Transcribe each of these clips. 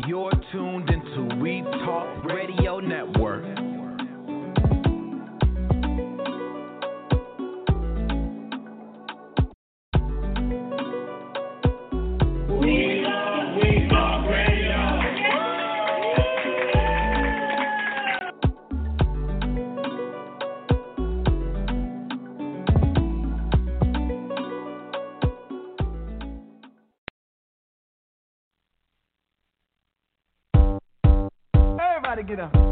You're tuned into We Talk Radio Network. Everybody get up.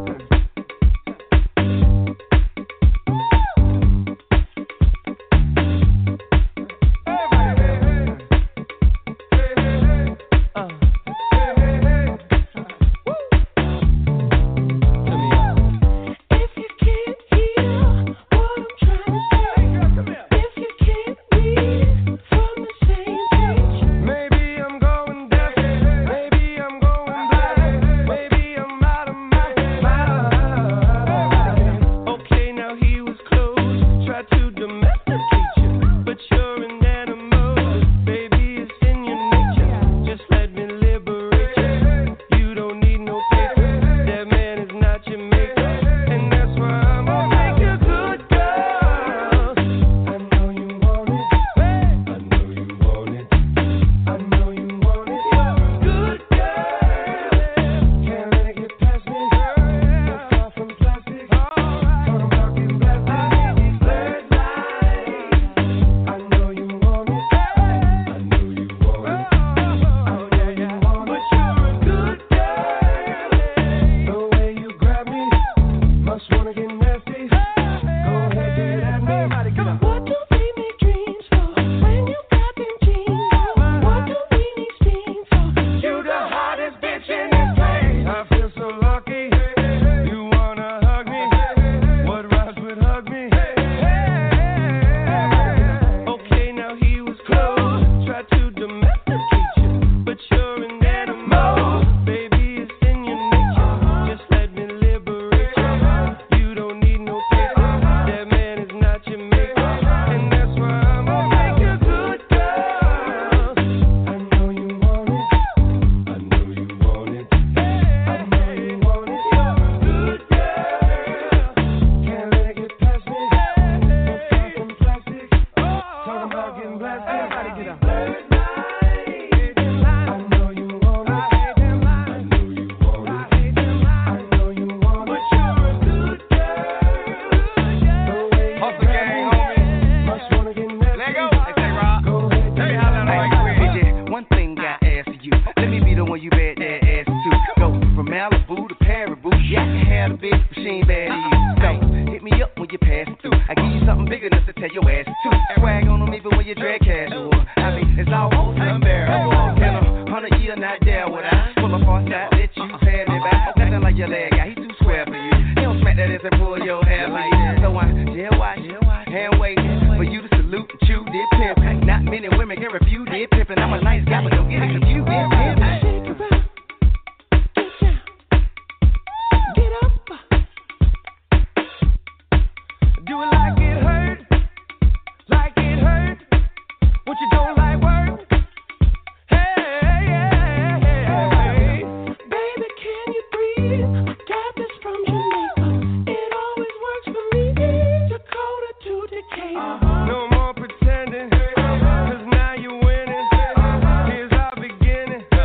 No more pretending, 'cause now you're winning. Here's our beginning.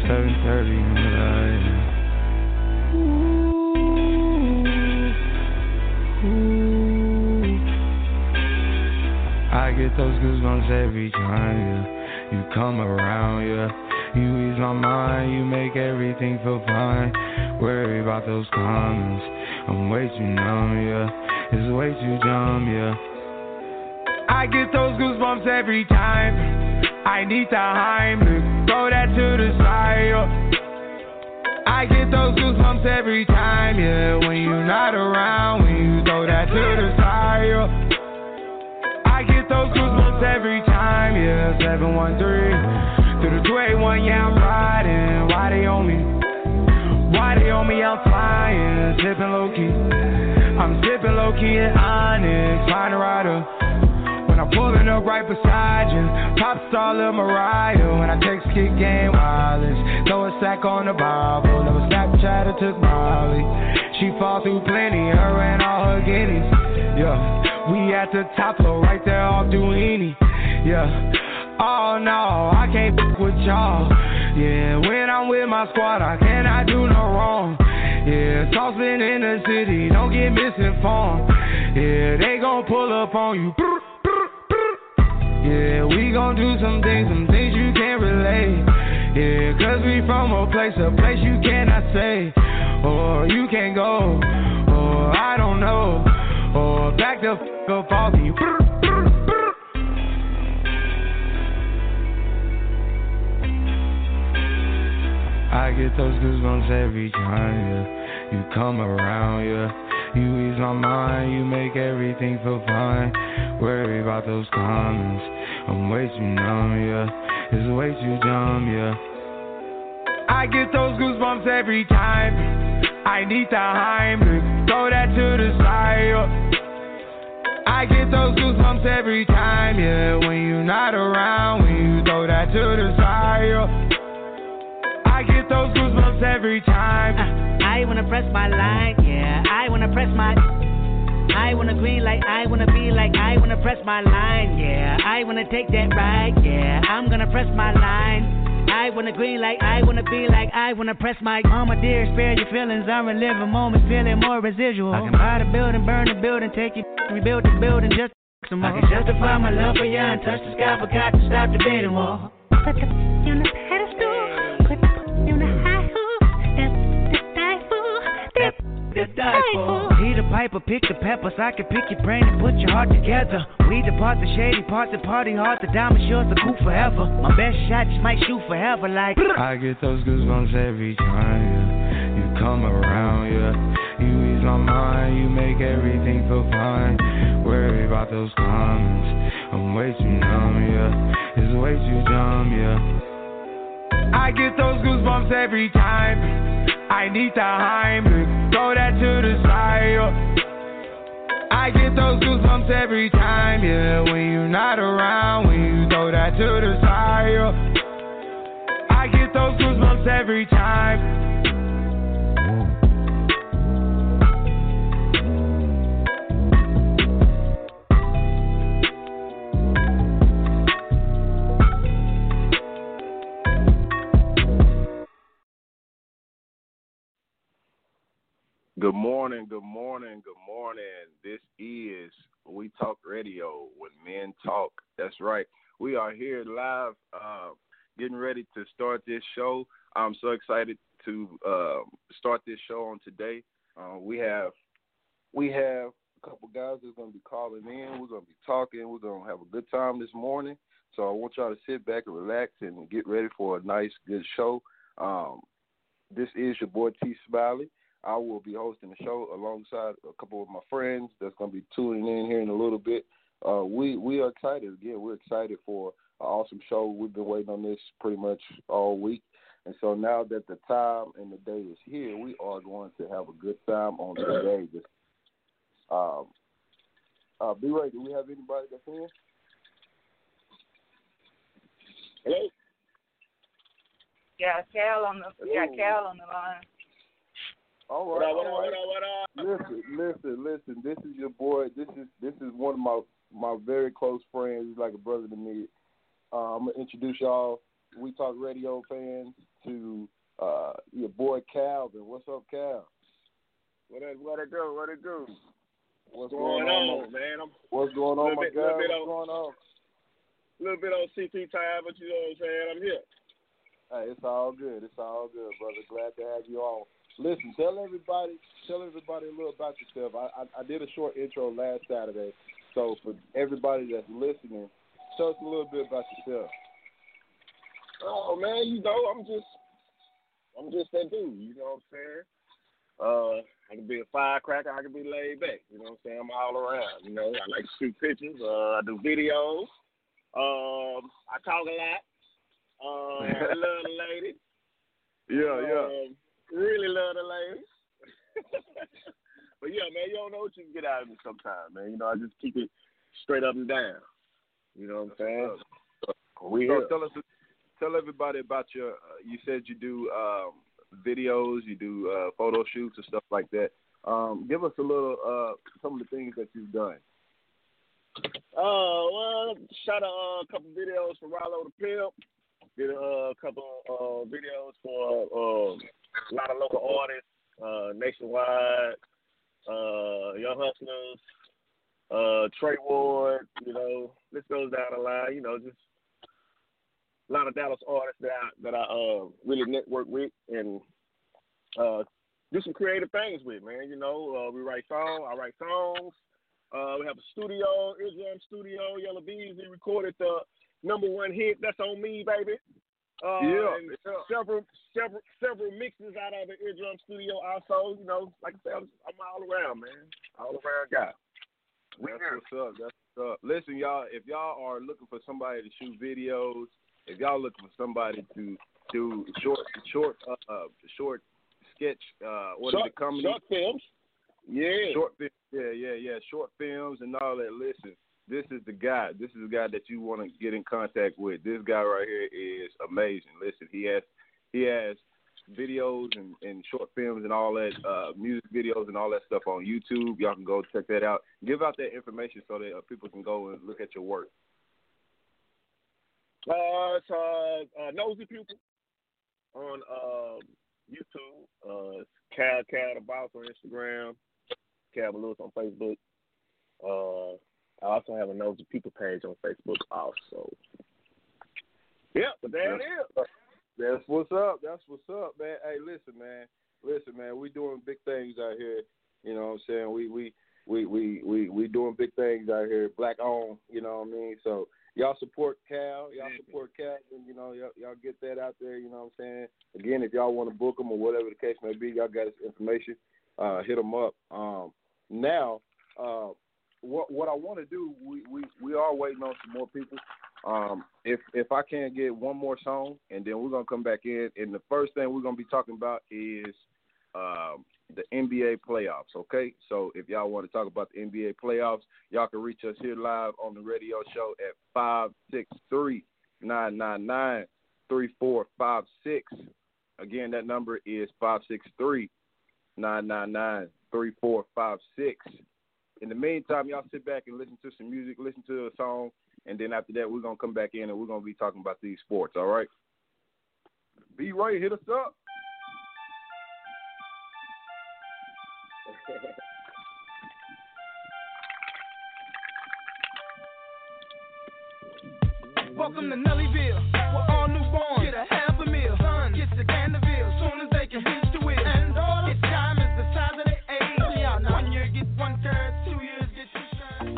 7:30 in the night. I get those goosebumps every time, yeah. You come around, yeah. You ease my mind, you make everything feel fine. Worry about those comments, I'm way too numb, yeah. It's way too dumb, yeah. I get those goosebumps every time. I need the Heimlich, throw that to the side, yeah. I get those goosebumps every time, yeah. When you're not around, when you throw that to the side, yeah. I get those goosebumps every time, yeah. 713 through the 281, yeah, I'm riding. Why they on me? Why they on me? I'm flying, sipping low key. I'm sipping low key in Onyx, find a rider. When I'm pulling up right beside you, pop star Lil Mariah. When I text kick game wireless, throw a sack on the Bible. Never Snapchat or took Molly. She fall through plenty, her and all her guineas. Yeah, we at the top floor, right there off Duini. Yeah. Oh no, I can't f*** with y'all. Yeah, when I'm with my squad, I cannot do no wrong. Yeah, tossing in the city, don't get misinformed. Yeah, they gon' pull up on you. Yeah, we gon' do some things you can't relate. Yeah, cause we from a place you cannot say. Or you can't go, or I don't know. Or back the f*** up off you. I get those goosebumps every time, yeah. You come around, yeah. You ease my mind, you make everything feel fine. Worry about those comments, I'm way too numb, yeah. It's way too dumb, yeah. I get those goosebumps every time. I need the Heimlich, throw that to the side, yeah. I get those goosebumps every time, yeah. When you're not around, when you throw that to the side, yeah. I get those goosebumps every time. I wanna press my line, yeah. I wanna press my. I wanna green like I wanna be like I wanna press my line, yeah. I wanna take that ride, yeah. I'm gonna press my line. I wanna green like I wanna be like I wanna press my. Mama dear, spare your feelings. I'm reliving moments, feeling more residual. I can buy the building, burn the building, take it, rebuild the building, just some more. I can justify my love for you and touch the sky, forgot to stop the debating war. Put the on the pedestal. Peter Piper, pick the peppers. I can pick your brain and put your heart together. We depart the shady parts and party hard. The diamond sure the cool forever. My best shot just might shoot forever like. I get those goosebumps every time, yeah. You come around, yeah. You ease my mind, you make everything feel fine. Worry about those comments, I'm way too numb, yeah. It's way too dumb, yeah. I get those goosebumps every time. I need the Heimlich, throw that to the side, yeah. I get those goosebumps every time, yeah. When you're not around, when you throw that to the side, yeah. I get those goosebumps every time. Good morning, good morning, good morning. This is We Talk Radio, when men talk. That's right. We are here live, getting ready to start this show. I'm so excited to start this show on today. We have a couple guys that's going to be calling in. We're going to be talking. We're going to have a good time this morning. So I want y'all to sit back and relax and get ready for a nice, good show. This is your boy T. Smiley. I will be hosting the show alongside a couple of my friends that's going to be tuning in here in a little bit. We are excited. Again, we're excited for an awesome show. We've been waiting on this pretty much all week. And so now that the time and the day is here, we are going to have a good time on today. B-Ray, do we have anybody that's in? Hello? Got Cal on the line. All right. What up? Listen. This is your boy. This is one of my very close friends. He's like a brother to me. I'm gonna introduce y'all We Talk Radio fans, to your boy Calvin. What's up, Cal? What it do? What's going on, man? What's going on, my guy? What's going on? A little bit on CP time, but you know what I'm saying? I'm here. Hey, it's all good. It's all good, brother. Glad to have you on. Listen, tell everybody a little about yourself. I did a short intro last Saturday, so for everybody that's listening, tell us a little bit about yourself. Oh man, you know, I'm just that dude. You know what I'm saying? I can be a firecracker. I can be laid back. You know what I'm saying? I'm all around. You know, I like to shoot pictures. I do videos. I talk a lot. I love the ladies. Yeah. Really love the ladies. But yeah, man, you don't know what you can get out of me sometimes, man. You know, I just keep it straight up and down. You know what I'm saying? So tell everybody about your. You said you do videos, you do photo shoots and stuff like that. Give us a little some of the things that you've done. Well, shot a couple videos for Rollo the Pimp. Did a couple videos for a lot of local artists, nationwide, Young Hustlers, Trey Ward, you know, this goes down the line, you know, just a lot of Dallas artists that I really network with and do some creative things with, man. You know, we write songs, I write songs. We have a studio, Eardrum Studio, Yellow Bees. We recorded the #1 hit, That's On Me, baby. And several mixes out of the Eardrum Studio also. You know, like I said, I'm all around, man. All around guy. That's what's up. Listen, y'all, if y'all are looking for somebody to shoot videos, if y'all looking for somebody to do short sketch, short films. Yeah. Short films. Yeah. Short films and all that. Listen, this is the guy. This is the guy that you want to get in contact with. This guy right here is amazing. Listen, he has videos and short films and all that, music videos and all that stuff on YouTube. Y'all can go check that out. Give out that information so that people can go and look at your work. It's Nosy Pupil on YouTube. It's Cal the Boss on Instagram. Calvin Lewis on Facebook. I also have a Nosy People page on Facebook also. Yeah, but there it is. That's what's up. Man. Hey, listen, man. We doing big things out here. You know what I'm saying? We doing big things out here. Black owned. You know what I mean? So y'all support Cal. Y'all support Cal. And, you know, y'all get that out there. You know what I'm saying? Again, if y'all want to book them or whatever the case may be, y'all got his information. Hit them up. Now, what I want to do, we are waiting on some more people. If I can get one more song, and then we're gonna come back in, and the first thing we're gonna be talking about is the NBA playoffs. Okay, so if y'all want to talk about the NBA playoffs, y'all can reach us here live on the radio show at 563-999-3456. Again, that number is 563-999-3456. In the meantime, y'all sit back and listen to some music, listen to a song, and then after that, we're going to come back in and we're going to be talking about these sports, all right? Be right, hit us up. Welcome to Nellyville, where all newborns get a half a meal. Son gets to Canterville, soon as they can reach the wheel. And daughter, it's time is the size of their age. Yeah, 1 year gets 1/3, 2 years get 2/3.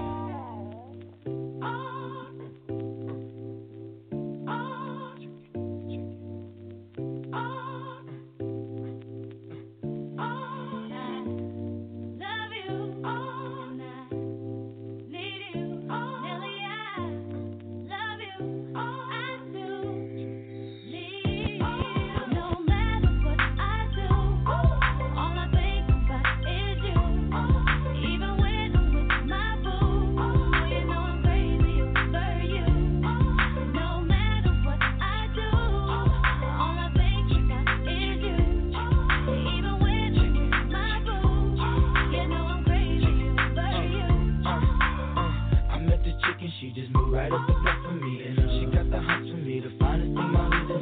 She just moved right up the block for me, and she got the hots for me, the finest thing Molly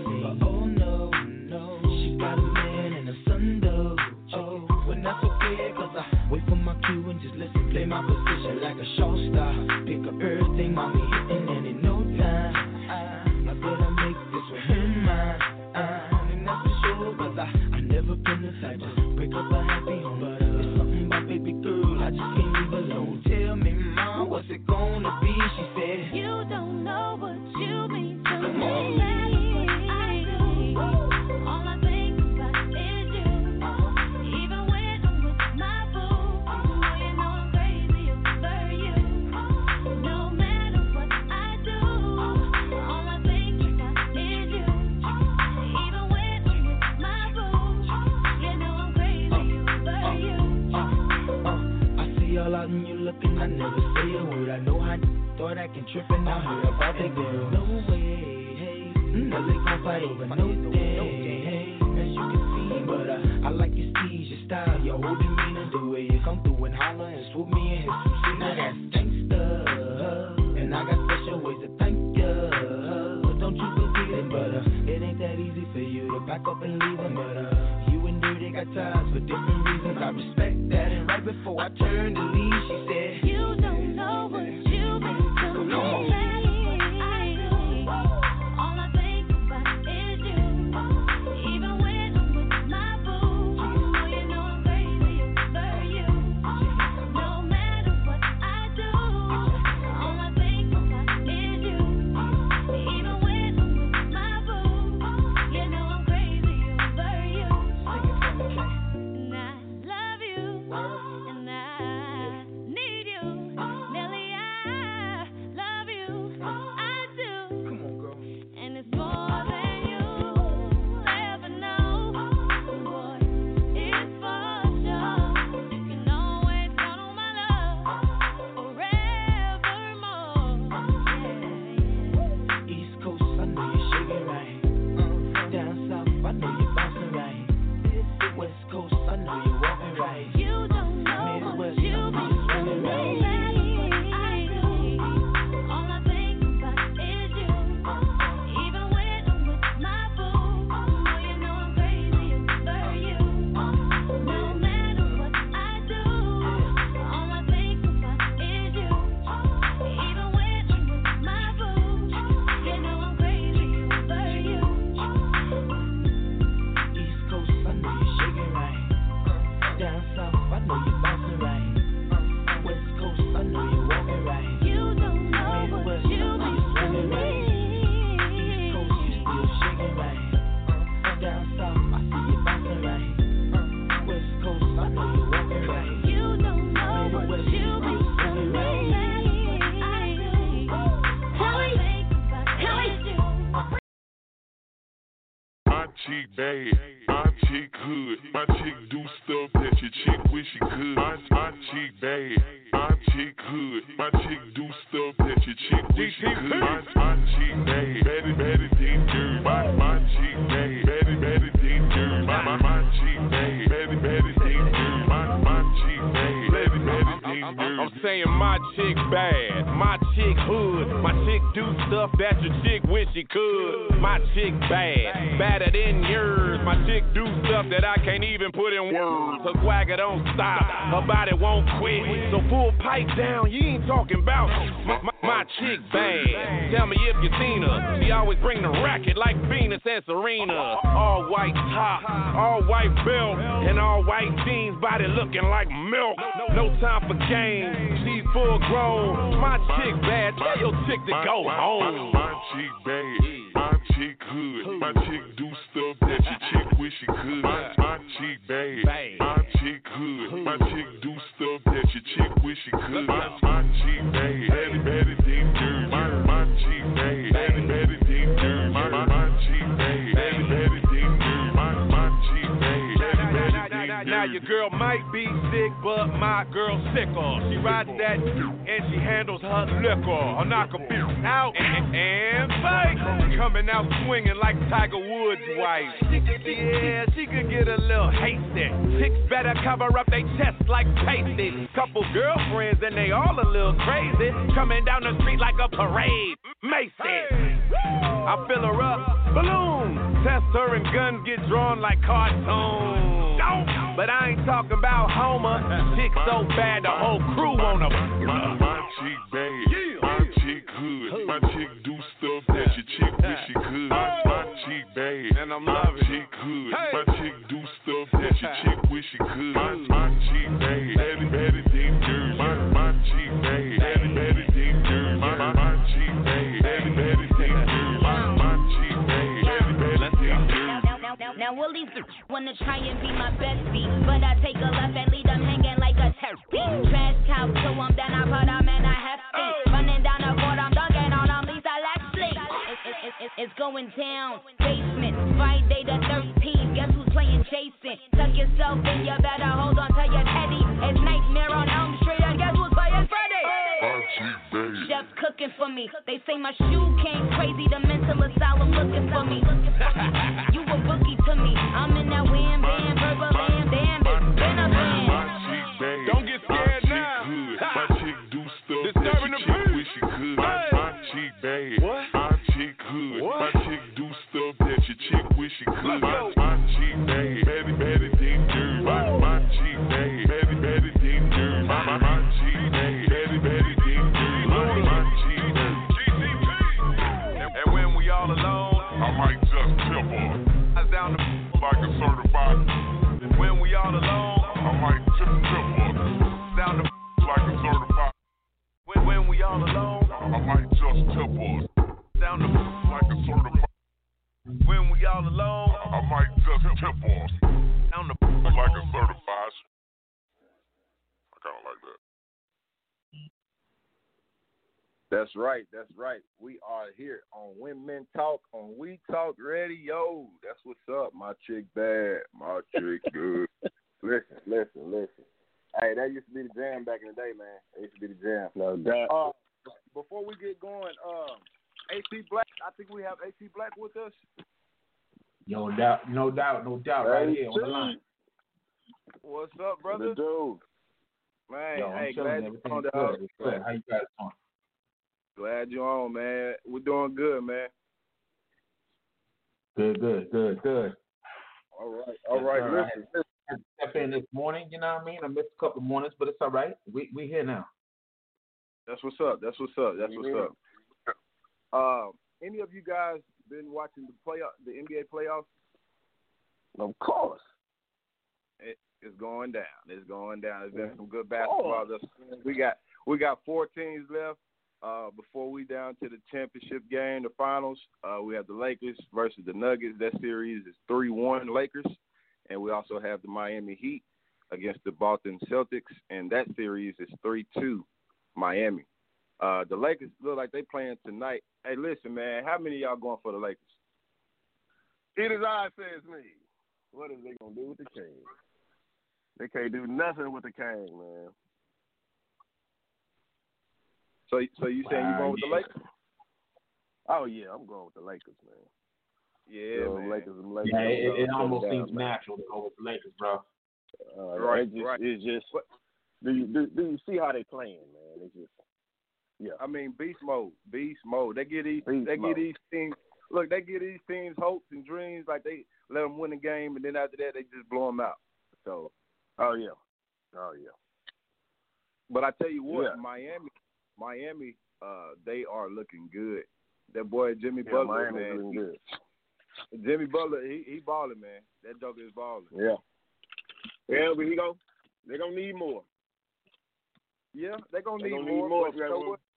and tripping out here about that girl. No way, hey. No, they gon' fight over no day, hey. As you can see, but I like your steez, your style, your whole demeanor, the way you come through and holler and swoop me and hit some shit. Now that's gangsta, and I got special ways to thank ya. Don't you forget it, but it ain't that easy for you to back up and leave them, but you and Dirty got ties for different reasons. I respect that, and right before I turned to leave, she said, you don't know what you've been to me. Come on. chick bad, my chick hood, my chick do stuff that your chick wish she could. My chick bad, my chick hood, my chick do stuff that your chick wish she could. My chick bad, better dangerous. My chick bad, better dangerous. My chick bad, better dangerous. My chick bad, better dangerous. I'm saying my chick bad, my chick hood, my chick do stuff that your chick wish she could. My chick bad, badder than yours. My chick do stuff that I can't even put in words. Her swagger don't stop, her body won't quit. So full pipe down, you ain't talking about my chick bad. Tell me if you seen her. She always bring the racket like Venus and Serena. All white top, all white belt, and all white jeans, body looking like milk. No time for games, she's full grown. My chick bad, tell your chick to go home. My chick bad, my chick hood, my chick do stuff that your chick wish she could. My chick bad, my chick hood, my chick do stuff that your chick wish she could. My chick bad, better dangerous. My chick bad, better dangerous. My chick bad, better dangerous. My chick bad, better dangerous. Now your girl might be sick, but my girl's sicker. She rides that and she handles her liquor. I'll knock a bitch out and fight. Coming out swinging like Tiger Woods' wife. Yeah, she could get a little hasty. Chicks better cover up their chest like pasty. Couple girlfriends and they all a little crazy. Coming down the street like a parade. Macy. I fill her up, balloon. Test her and guns get drawn like cartoons. But I ain't talking about Homer. Chick so bad the whole crew wanna. My chick bad, my chick hood, my chick do stuff that your chick wish she could. My chick bad, and I'm my loving chick hood, my chick do stuff that your chick wish she could. My chick bad, better dangerous. My chick bad, better dangerous. My chick bad, better dangerous. My chick bad, better dangerous. Now will these wanna try and be my bestie, but I take a left and leave them hanging like a turkey. Trash talk to them, then I put them in a hefty. Running down the court, I'm dunking on them, Lisa Leslie. It's going down. Basement, Friday the 13th. Guess who's playing Jason? Tuck yourself in, you better hold on to your teddy. It's Nightmare on Elm Street, and guess who's playing Freddy? My Chef's cooking for me. They say my shoe came crazy. The mental asylum looking for me. You a bookie to me. I'm in that wham bam, verbal lamb, damn it. Been a band. Don't get scared now. My chick do stuff Disturbing that the your chick peace. wish she could. Hey. My chick bad. What? My chick hood. What? My chick do stuff that your chick wish she could. Let's go. My chick bad. Better than yours. My chick bad. Better than yours. My chick bad. Better than yours. My chick bad. And when we all alone, I might just tip her eyes down the like a certified. when we all alone, I might just tip her down the like a certified. when we all alone, I might just tip her down the like a certified. when we all alone, I might just tip her down the like a certified. I kind of like that. That's right. That's right. We are here on When Men Talk on We Talk Radio. That's what's up. My chick bad. My chick good. Listen. Hey, that used to be the jam back in the day, man. That used to be the jam. No doubt. Before we get going, AC Black, I think we have AC Black with us. No doubt, right here on the line. What's up, brother? The dude. Man, Yo, hey, I'm chilling. glad you're Everything's on the good. It's good. How you guys doing? Glad you're on, man. We're doing good, man. Good. All right. Listen. I had to step in this morning, you know what I mean? I missed a couple of mornings, but it's all right. We here now. That's what's up. Any of you guys been watching the NBA playoffs? Of course. It's going down. It's been some good basketball. We got 4 teams left. Before we down to the championship game, the finals, we have the Lakers versus the Nuggets. That series is 3-1 Lakers. And we also have the Miami Heat against the Boston Celtics. And that series is 3-2 Miami. The Lakers look like they playing tonight. Hey, listen, man, how many of y'all going for the Lakers? It is I, says me. What is they going to do with the King? They can't do nothing with the King, man. So you saying you going with the Lakers? Oh, yeah, I'm going with the Lakers, man. Yeah, man. Lakers. Yeah, it almost seems natural to go with the Lakers, bro. Right. It's just, do you see how they playing, man? It's just, yeah. I mean, beast mode. They give these teams. Look, they give these teams hopes and dreams. Like they let them win a game, and then after that, they just blow them out. So. Oh yeah. But I tell you what, Miami, they are looking good. That boy Jimmy Butler, man. Looking good. Jimmy Butler, he balling, man. That joker is balling. Yeah, but they're gonna need more. Yeah, they're gonna need more. You know what?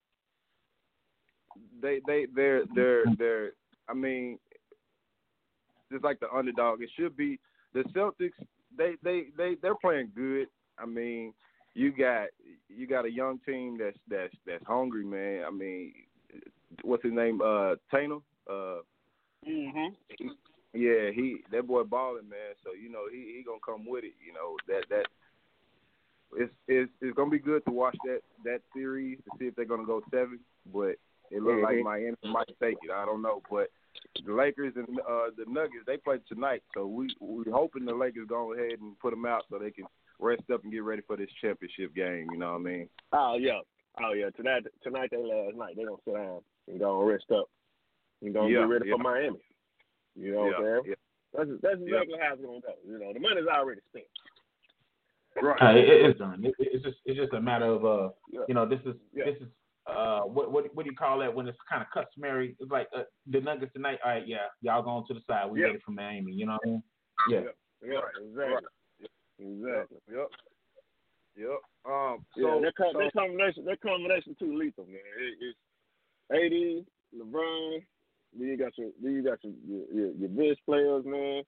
They're. I mean, just like the underdog, it should be the Celtics. They're playing good. I mean, you got a young team that's hungry, man. I mean, what's his name? Tatum. Yeah, that boy balling, man. So you know he gonna come with it. You know that it's gonna be good to watch that series to see if they're gonna go 7. But it looks like Miami might take it. I don't know, but the Lakers and the Nuggets, they play tonight, so we're hoping the Lakers go ahead and put them out so they can rest up and get ready for this championship game. You know what I mean? Oh yeah. Tonight they last night. They gonna sit down and go and rest up and go get ready for Miami. You know what I'm saying? Yeah. That's exactly how it's gonna go. You know, the money's already spent. Right. It's done. It's just a matter of you know, this is what do you call that when it's kind of customary? It's like the Nuggets tonight. All right, y'all going to the side. We ready for Miami. You know what I mean? Yeah. Exactly. Yep. So that combination too lethal, man. It's AD, LeBron. Then you got your bench players, man.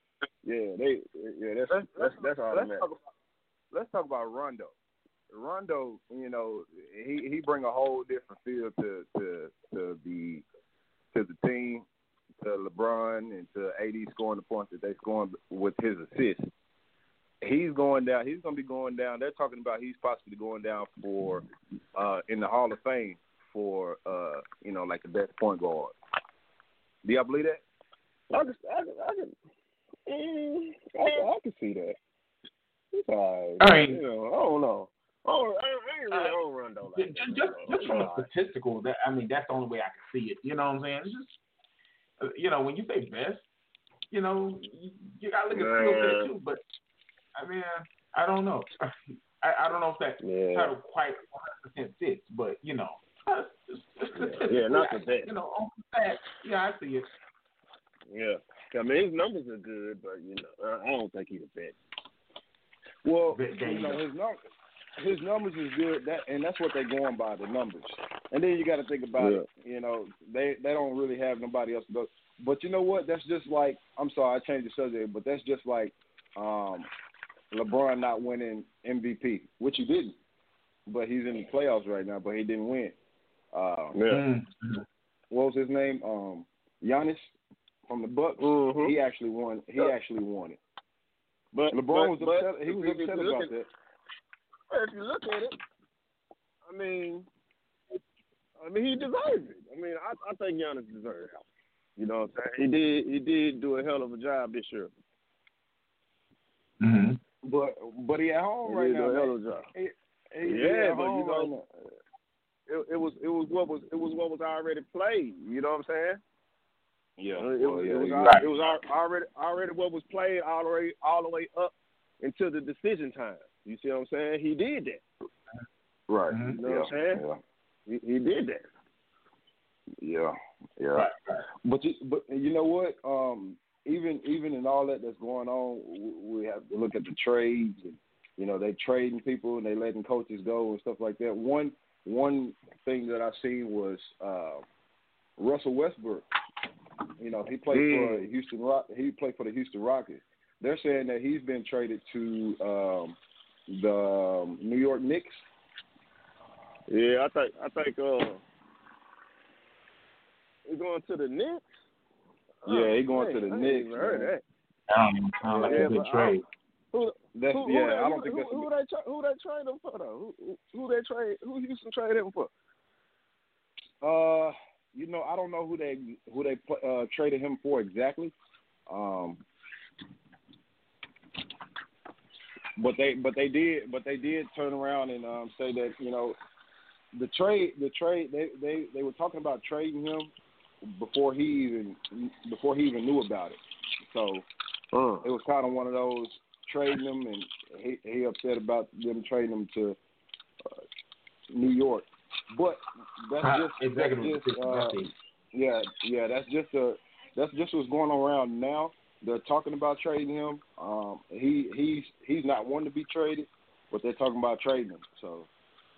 That's all that matters. Let's talk about Rondo. Rondo, you know, he bring a whole different feel to the team, to LeBron and to AD scoring the points that they scoring with his assists. He's going down. He's going to be going down. They're talking about he's possibly going down for in the Hall of Fame for like the best point guard. Do y'all believe that? I can see that. It's all right. I don't know. I ain't really on Rondo like that. Just from a statistical, that's the only way I can see it. You know what I'm saying? It's just, when you say best, you gotta look at skill set too. But I don't know. I don't know if that title quite 100% fits, but not the best. On that, I see it. Yeah, his numbers are good, but I don't think he's a best. Well, his numbers is good, and that's what they're going by, the numbers. And then you got to think about it. They don't really have nobody else to go. But you know what? That's just like, I'm sorry, I changed the subject, but that's just like LeBron not winning MVP, which he didn't. But he's in the playoffs right now, but he didn't win. What was his name? Giannis from the Bucks. Mm-hmm. He actually won. He actually won it. But LeBron was upset. He was upset about that. If you look at it, he deserves it. I think Giannis deserves it. You know what I'm saying? He did do a hell of a job this year. Mm-hmm. But he at home right now. He did a hell of a job. It was what was already played. You know what I'm saying? Yeah. It was already what was played all the way up until the decision time. You see what I'm saying? He did that. Right. You know what I'm saying? Yeah. He did that. Yeah. Right. But you know what? Even in all that's going on, we have to look at the trades and they trading people and they letting coaches go and stuff like that. One thing that I seen was Russell Westbrook. He played for Houston Rock. He played for the Houston Rockets. They're saying that he's been traded to the New York Knicks. Yeah, I think he's going to the Knicks. Yeah, he's going to the Knicks. I heard that. I don't even sound like a good trade. I don't think that's who they trade him for though. Who Houston traded him for? I don't know who they traded him for exactly. But they did turn around and say that the trade they were talking about trading him before he even knew about it. So it was kind of one of those trading him, and he upset about them trading him to New York. But that's just what's going on around now. They're talking about trading him. He's not one to be traded, but they're talking about trading him. So,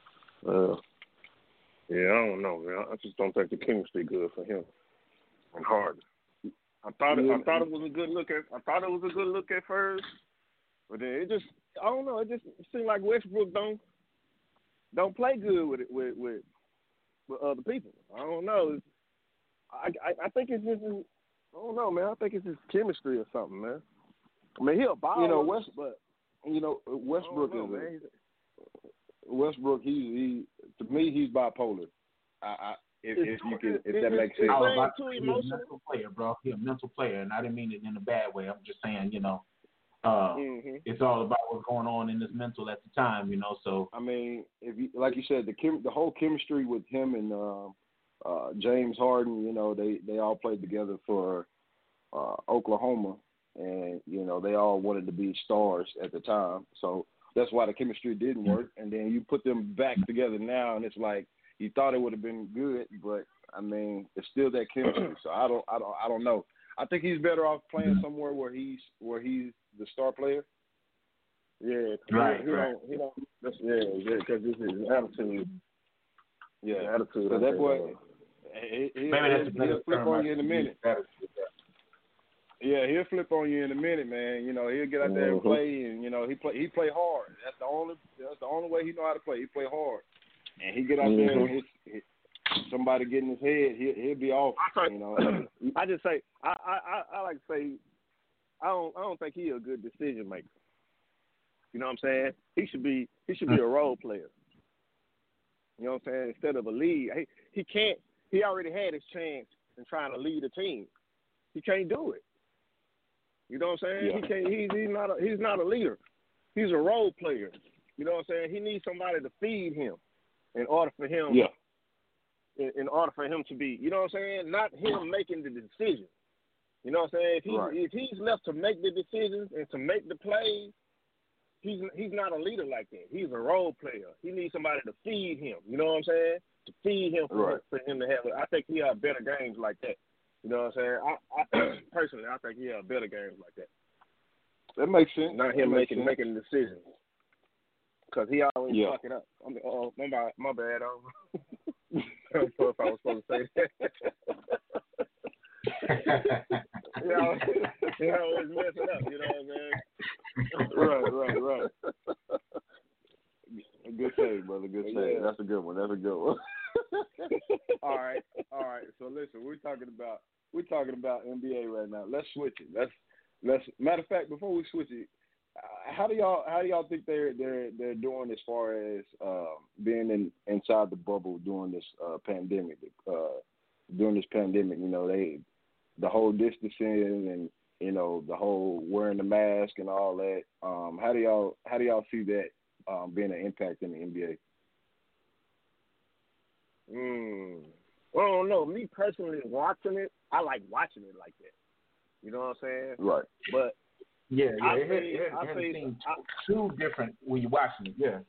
I don't know, man. I just don't think the chemistry good for him and Harden. I thought it was a good look at first, but then it just I don't know. It just seemed like Westbrook don't play good with other people. I don't know. I think it's just. I don't know, man. I think it's his chemistry or something, man. He'll ball. Westbrook Westbrook. He to me, he's bipolar. If that makes sense. He's a mental player, bro. He's a mental player, and I didn't mean it in a bad way. I'm just saying, it's all about what's going on in his mental at the time, So if you, like you said, the whole chemistry with him and James Harden, they all played together for Oklahoma, and they all wanted to be stars at the time. So that's why the chemistry didn't work. And then you put them back together now, and it's like you thought it would have been good, but it's still that chemistry. So I don't know. I think he's better off playing somewhere where he's the star player. Yeah, right. He don't. Because this is his attitude. Yeah, attitude. So that boy. He'll flip on you in a minute. Yeah, he'll flip on you in a minute, man. He'll get out there and play, and he play hard. That's the only way he know how to play. He play hard, and he get out there and hit somebody get in his head. He'll be off. I just say I like to say I don't think he's a good decision maker. You know what I'm saying? He should be a role player. You know what I'm saying? Instead of a lead, he can't. He already had his chance in trying to lead a team. He can't do it. You know what I'm saying? Yeah. He can't. He's not a leader. He's a role player. You know what I'm saying? He needs somebody to feed him in order for him. Yeah. In order for him to be, you know what I'm saying? Not him making the decision. You know what I'm saying? If he's left to make the decisions and to make the plays, he's not a leader like that. He's a role player. He needs somebody to feed him. You know what I'm saying? To feed him for him to have it. I think he have better games like that. You know what I'm saying? I personally, I think he have better games like that. That makes sense. Not him making decisions. Because he always fuck it up. I mean, my bad. I don't know if I was supposed to say that. He always mess it up, you know what I'm saying? Right. Good save, brother. Good save. Yeah. That's a good one. All right. So listen, we're talking about NBA right now. Let's switch it. Let's. Matter of fact, before we switch it, how do y'all think they're doing as far as being inside the bubble during this pandemic? During this pandemic, you know, the whole distancing and, you know, the whole wearing the mask and all that. How do y'all see that being an impact in the NBA? Well, I don't know. Me personally, watching it, I like watching it like that. You know what I'm saying? Right. But it seems too different when you're watching it. Yeah.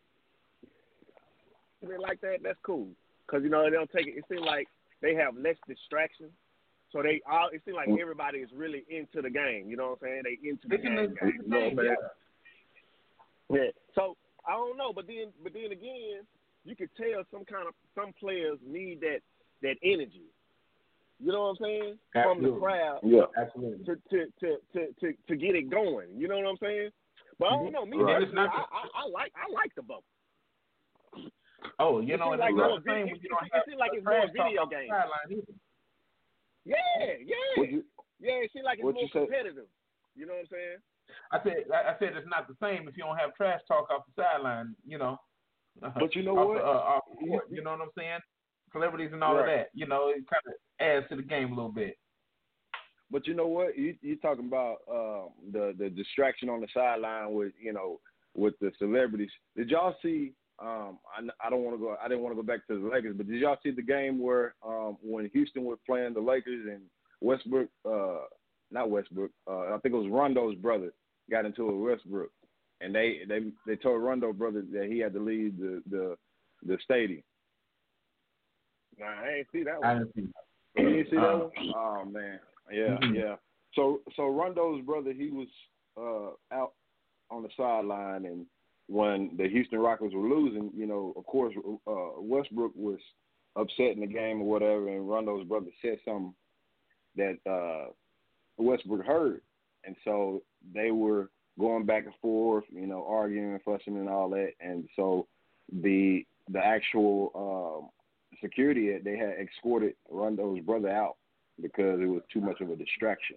I mean, like that, that's cool. Because, you know, they don't take it. It seems like they have less distraction. So it seems like everybody is really into the game. You know what I'm saying? They into the game. You know what I'm saying? Yeah. So I don't know, but then again, you could tell some players need that energy. You know what I'm saying? Absolutely. From the crowd. Yeah, absolutely. To get it going. You know what I'm saying? But I don't know. Me, I like the bubble. Oh, you know, it seems like it's more video games. Yeah. It seems like it's more competitive. You know what I'm saying? I said it's not the same if you don't have trash talk off the sideline, you know. But you know what? You know what I'm saying? Celebrities and all of that. You know, it kind of adds to the game a little bit. But you know what? You're talking about the distraction on the sideline with the celebrities. Did y'all see? I didn't want to go back to the Lakers, but did y'all see the game where when Houston was playing the Lakers and Westbrook, not Westbrook, I think it was Rondo's brother got into it with Westbrook, and they told Rondo's brother that he had to leave the stadium. Nah, I ain't see that one. I didn't see that. You didn't see that one? Oh man, yeah. So Rondo's brother, he was out on the sideline, and when the Houston Rockets were losing, you know, of course, Westbrook was upset in the game or whatever, and Rondo's brother said something that Westbrook heard, and so they were going back and forth, you know, arguing and fussing and all that, and so the actual security, they had escorted Rondo's brother out because it was too much of a distraction.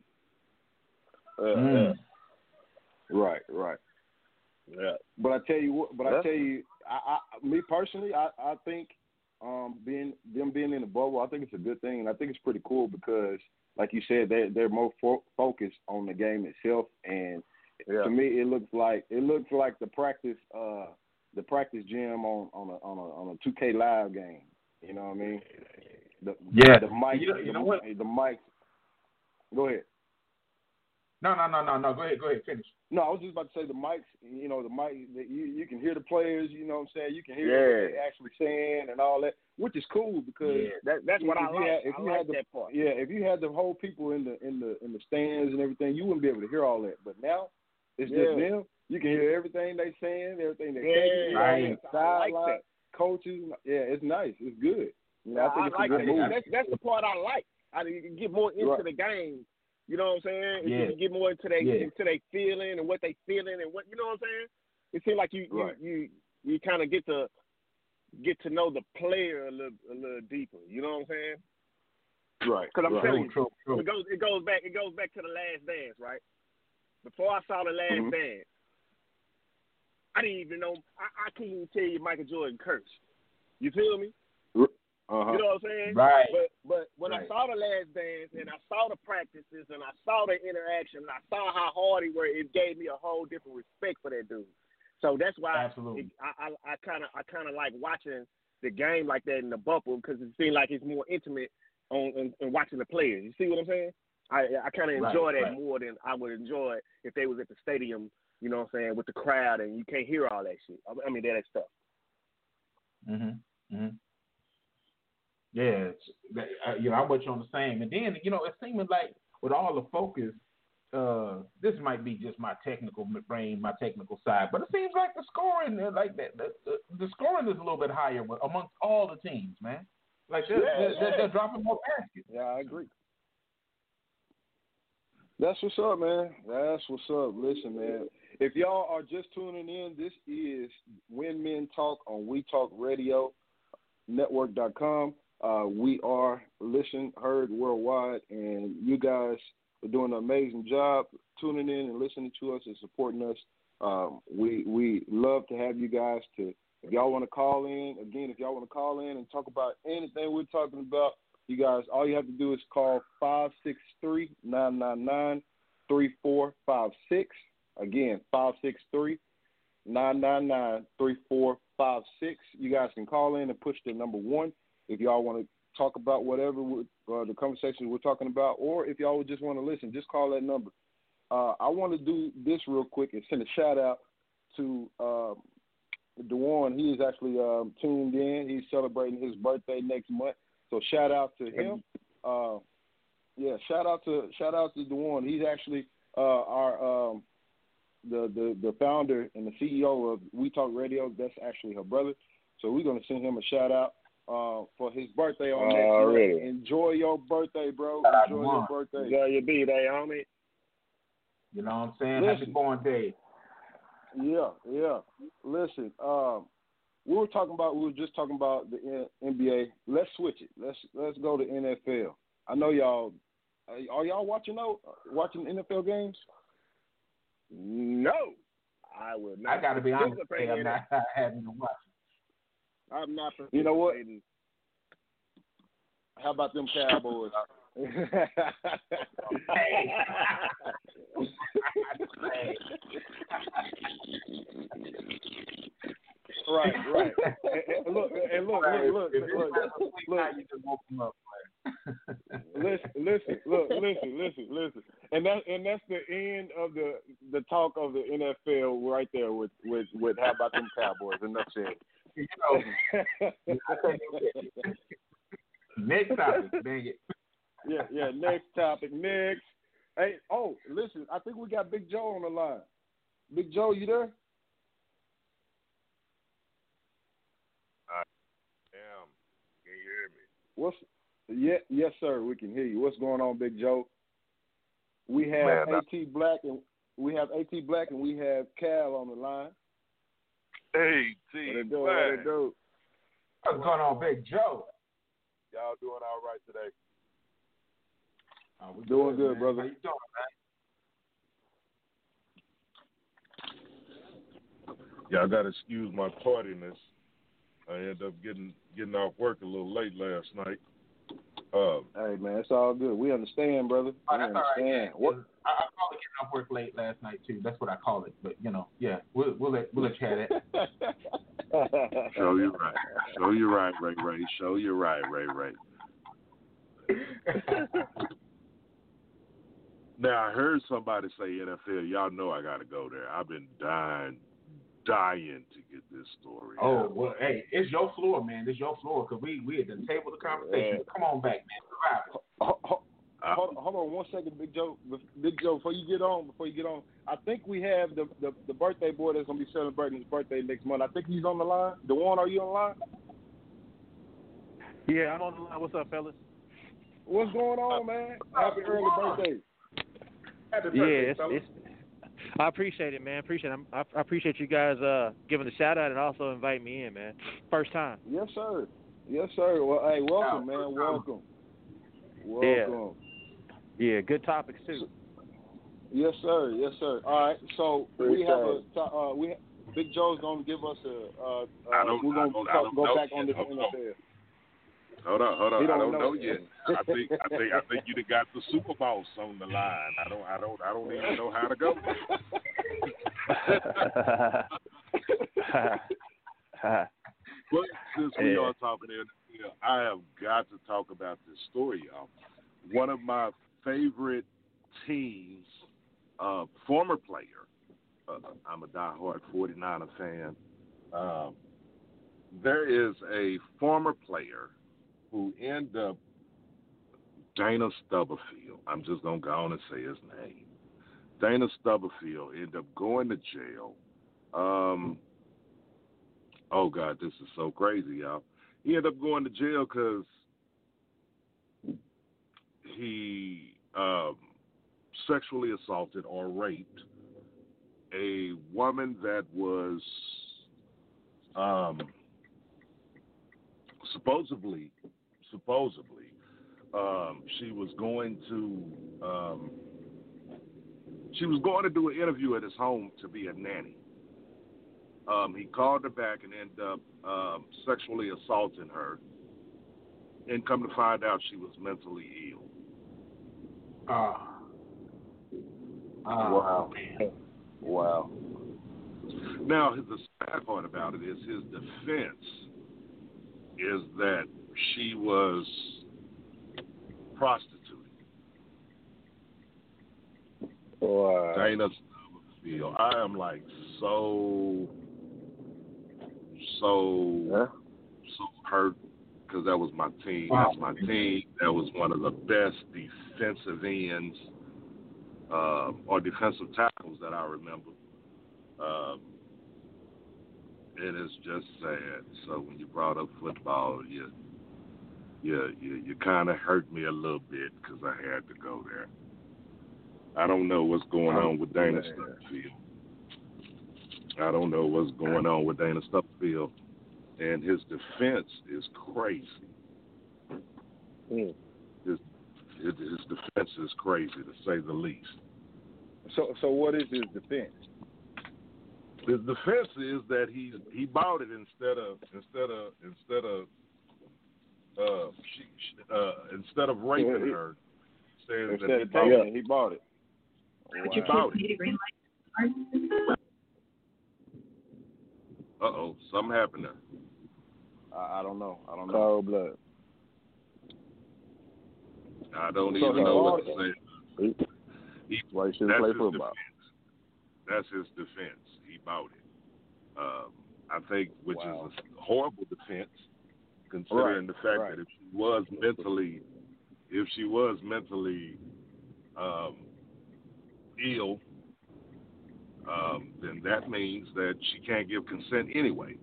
Right. Yeah. But I tell you what. Me personally, I think being in the bubble, I think it's a good thing, and I think it's pretty cool because, like you said, they're more focused on the game itself, and to me, it looks like the practice gym on a 2K live game. You know what I mean? The mic. You know what? The mic. Go ahead. No. Go ahead. Finish. No, I was just about to say the mics. You know, the mic. You can hear the players. You know what I'm saying? You can hear what they're actually saying and all that, which is cool because that's what I like. I like that part. Yeah, if you had the whole people in the stands and everything, you wouldn't be able to hear all that. But now it's just them. You can hear everything they saying, everything they're saying. Right. I like that. Coaches. Yeah, it's nice. It's good. You know, I think it's like a good move. That's the part I like. You can get more into the game. You know what I'm saying? You can get more into their feeling and what they feeling and what, you know what I'm saying? It seems like you kind of get to know the player a little deeper. You know what I'm saying? Right. Because I'm telling you, true. it goes back to the Last Dance, right? Before I saw the Last Dance, I didn't even know. I couldn't even tell you Michael Jordan cursed. You feel me? Uh-huh. You know what I'm saying? Right. But when I saw The Last Dance and I saw the practices and I saw the interaction and I saw how hard he worked, it gave me a whole different respect for that dude. So that's why I kind of like watching the game like that in the bubble because it seems like it's more intimate on watching the players. You see what I'm saying? I kind of enjoy that more than I would enjoy if they was at the stadium. You know what I'm saying, with the crowd and you can't hear all that shit. I mean that stuff. Yeah, I'm with you on the same. And then, it seemed like with all the focus, this might be just my technical brain, my technical side, but it seems like the scoring, like that, the scoring is a little bit higher amongst all the teams, man. Like they're dropping more baskets. Yeah, I agree. That's what's up, man. That's what's up. Listen, man. If y'all are just tuning in, this is When Men Talk on We Talk Radio Network.com. We are listened, heard worldwide, and you guys are doing an amazing job tuning in and listening to us and supporting us. We love to have you guys if y'all want to call in, again, if y'all want to call in and talk about anything we're talking about, you guys, all you have to do is call 563-999-3456. Again, 563-999-3456. You guys can call in and push the number 1 if y'all want to talk about whatever the conversations we're talking about, or if y'all would just want to listen, just call that number. I want to do this real quick and send a shout-out to Dewan. He is actually tuned in. He's celebrating his birthday next month, so shout-out to him. Shout-out to Dewan. He's actually our the founder and the CEO of We Talk Radio. That's actually her brother. So we're going to send him a shout-out for his birthday on next month. Enjoy your birthday, bro. Enjoy your birthday. Enjoy your B-Day, homie. You know what I'm saying? Happy born day. Yeah. Listen, we were just talking about the NBA. Let's switch it. Let's go to NFL. I know y'all. Are y'all watching NFL games? No, I would not. I got to be honest. I haven't been watching. I'm not participating. You know what? How about them Cowboys? Right. Look. Listen. And that's the end of the talk of the NFL right there with how about them Cowboys, and that's it. Next topic, dang it. Yeah. Next topic. Next. Hey, listen. I think we got Big Joe on the line. Big Joe, you there? I am. Can you hear me? Yes, sir. We can hear you. What's going on, Big Joe? We have AT Black and we have Cal on the line. AT Black. What's going on, Big Joe? Y'all doing all right today? We're doing good, brother. How you doing, man? Y'all got to excuse my tardiness. I ended up getting off work a little late last night. Hey, man, it's all good. We understand, brother. We understand. All right, I probably getting off work late last night too. That's what I call it. But we'll let you have that. Show you right. Show you right, Ray. Show you right, Ray. Now I heard somebody say NFL. Y'all know I got to go there. I've been dying to get this story. Oh, well, hey, it's your floor, man. It's your floor because we at the table of the conversation. Yeah. Come on back, man. Hold on 1 second, Big Joe. Big Joe, before you get on, I think we have the birthday boy that's going to be celebrating his birthday next month. I think he's on the line. Dewan, are you on the line? Yeah, I'm on the line. What's up, fellas? What's going on, man? Happy early birthday. Happy birthday, fellas. I appreciate it, man. I appreciate you guys giving the shout out and also inviting me in, man. First time. Yes, sir. Well, hey, welcome, man. Welcome. Yeah, good topics too. Yes, sir. All right, so we have Big Joe's gonna give us we're gonna go back on this NFL. Hold on. I don't know yet. I think you done got the Super Bowl on the line. I don't even know how to go. But since we are talking NFL, I have got to talk about this story, y'all. One of my favorite teams, former player. I'm a diehard 49er fan. There is a former player who ended up, Dana Stubblefield. I'm just going to go on and say his name. Dana Stubblefield ended up going to jail. Oh, God, this is so crazy, y'all. He ended up going to jail because he sexually assaulted or raped a woman that was supposedly she was going to do an interview at his home to be a nanny. He called her back and ended up sexually assaulting her, and come to find out she was mentally ill. Wow. Now, the sad part about it is his defense is that she was prostituting. Wow. Dana Stubblefield. I am like so hurt because that was my team. That's my team. That was one of the best defensive ends or defensive tackles that I remember. It is just sad. So when you brought up football, you kind of hurt me a little bit because I had to go there. I don't know what's going on with Dana Stubblefield. I don't know what's going on with Dana Stubblefield, and his defense is crazy. His defense is crazy, to say the least. So what is his defense? His defense is that he bought it instead of raping her. Says that he bought it. Could you please need a green light? Uh-oh, something happened there. I don't know. Cold blood. I don't even know what to say. Why you shouldn't play football? That's his defense. He bought it. I think, which is a horrible defense, considering the fact that if she was mentally ill, then that means that she can't give consent anyway.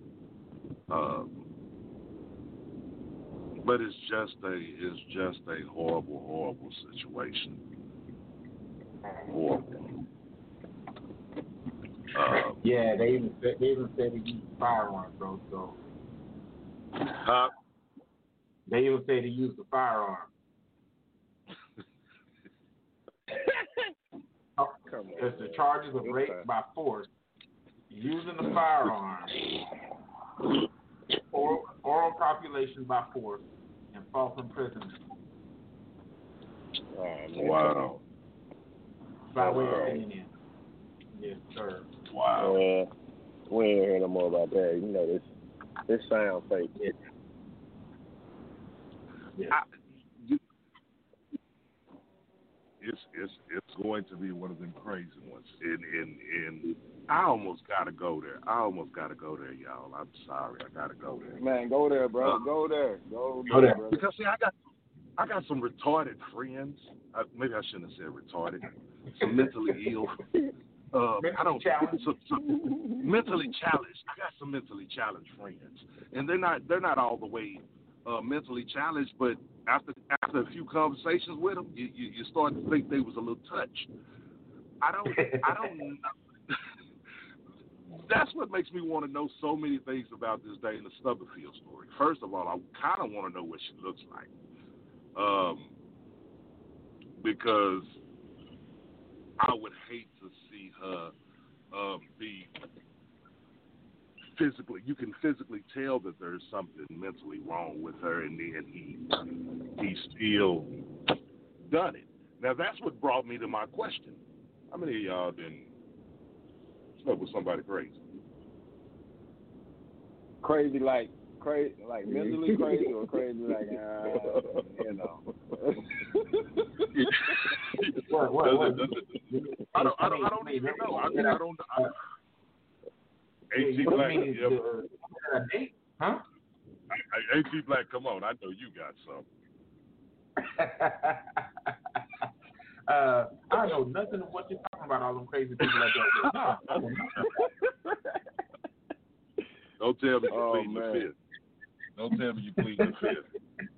But it's just a horrible situation. Horrible. Yeah, they even said he used a firearm, bro. So. They even said he used a firearm. It's the charges of rape by force, using the firearm, oral copulation by force, and false imprisonment. Wow. By way of opinion. Yes, sir. Wow. We ain't heard no more about that. You know, this sounds fake. It's going to be one of them crazy ones. And I almost gotta go there. Y'all. I'm sorry, I gotta go there. Man, go there, bro. Go there. Go there, bro. Because see, I got some retarded friends. Maybe I shouldn't have said retarded. Some mentally ill. Mentally challenged. I got some mentally challenged friends, and they're not all the way mentally challenged, but after a few conversations with them, you start to think they was a little touched. I don't know. That's what makes me want to know so many things about this Dana Stubblefield story. First of all, I kind of want to know what she looks like, because I would hate to see her be you can physically tell that there's something mentally wrong with her, and then he still done it. Now that's what brought me to my question: how many of y'all didn't slept with somebody crazy? Crazy like mentally crazy, or crazy like you know. What? I don't even know. I don't. AG Black, huh? AG Black, come on! I know you got some. I know nothing of what you're talking about. All them crazy people like that. No. Don't tell me you plead the fifth. Don't tell me you plead the fifth.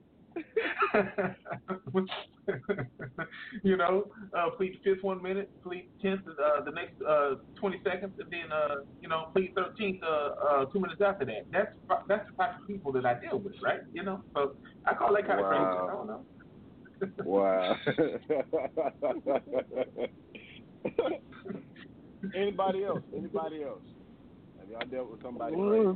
You know, plead fifth 1 minute, plead 10th the next 20 seconds, and then plead 13th 2 minutes after that. That's the type of people that I deal with, right? You know, so I call that kind of crazy. I don't know. Wow. Anybody else? Have y'all dealt with somebody crazy?